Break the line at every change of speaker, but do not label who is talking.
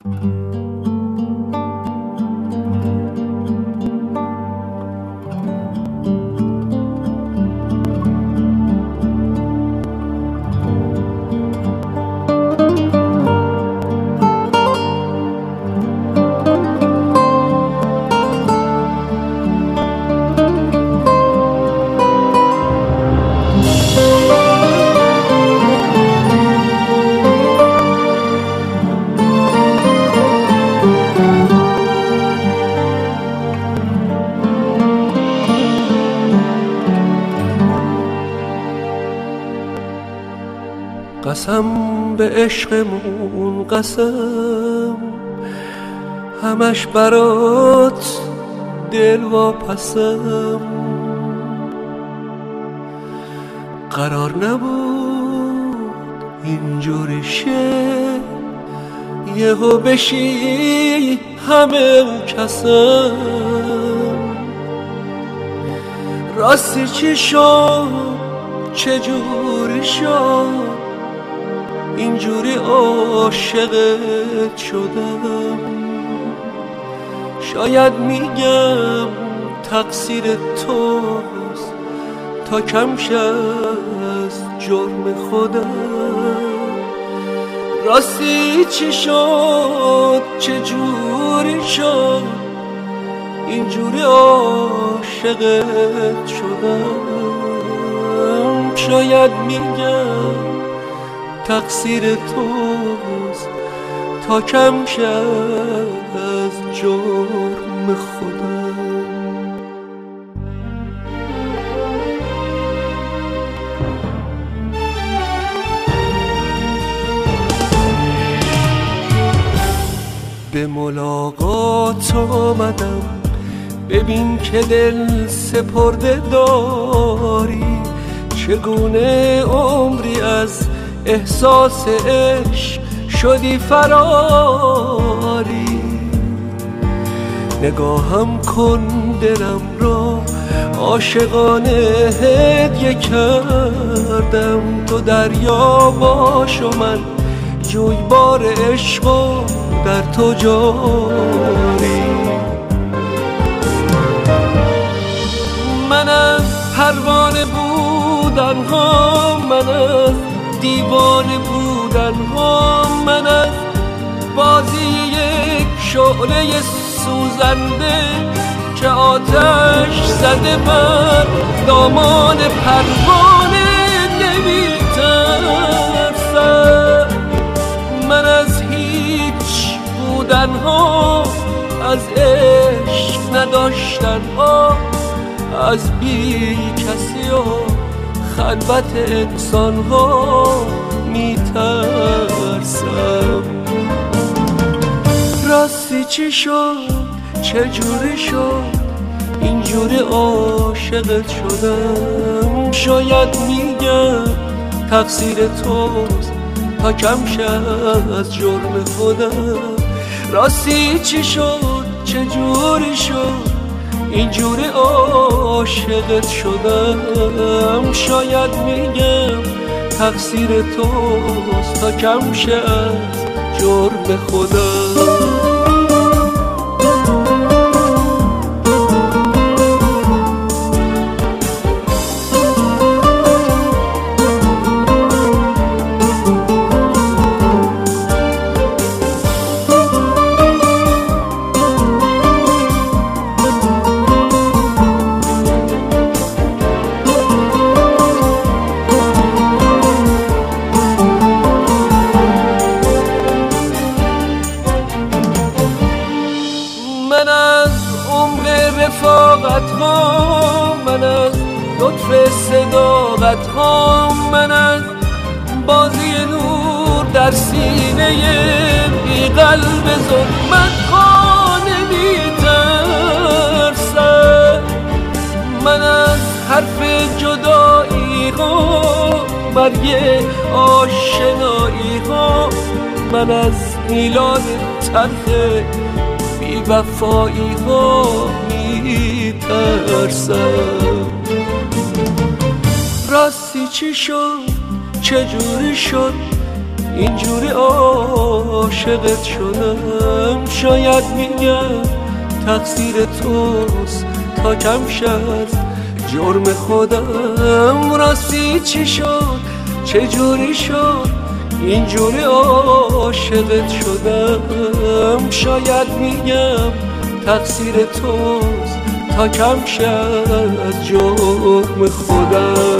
قسم به عشقمون، قسم همش برات دل واپسم. قرار نبود اینجوری شه، یهو بشی همه کسم. راستی چی شد، چجوری شد، اینجوری عاشقت شدم؟ شاید میگم تقصیر توست، تا کم شه از جرم خودم. راستی چی شد، چجوری شد، اینجوری عاشقت شدم؟ شاید میگم تقصیر توست، تا کم شه از جرم خودم. به ملاقات آمدم، ببین که دل سپرده داری. چگونه عمری از احساس عشق شدی فراری. نگاهم کن دلم را عاشقانه هدیه کردم. تو دریا باش و من جویبار عشق و در تو جاری. من از پروانه بودن ها، من از دیوانه بودن ها، من از بازی یک شعله سوزنده که آتش زده بر دامان پروانه نمی‌ترسم. من از هیچ بودن ها، از عشق نداشتن ها، از بی کسی ها، خلوت انسان ها میترسم. راستی چی شد، چجوری شد، اینجوری عاشقت شدم؟ شاید میگم تقصیر توست، تا کم شه از جرم خودم. راستی چی شد، چجوری شد، اینجوری عاشقت شدم؟ شاید میگم تقصیر توست، تا کم شه از جرم خودم. من از عمر رفاقت ها، من از لطف صداقت ها، من از بازی نور در سینه بی قلب ظلمت ها نمی‌ترسم. من از حرف جدایی ها، مرگ آشنایی ها، من از میلاد تلخ بی وفایی ها میترسم. راستی چی شد، چجوری شد، اینجوری عاشقت شدم. شاید میگم تقصیر توست تا کم شد جرم خودم. راستی چی شد چجوری شد اینجوری عاشقت شدم. شاید میگم تقصیر توست تا کم شد جرم خودم.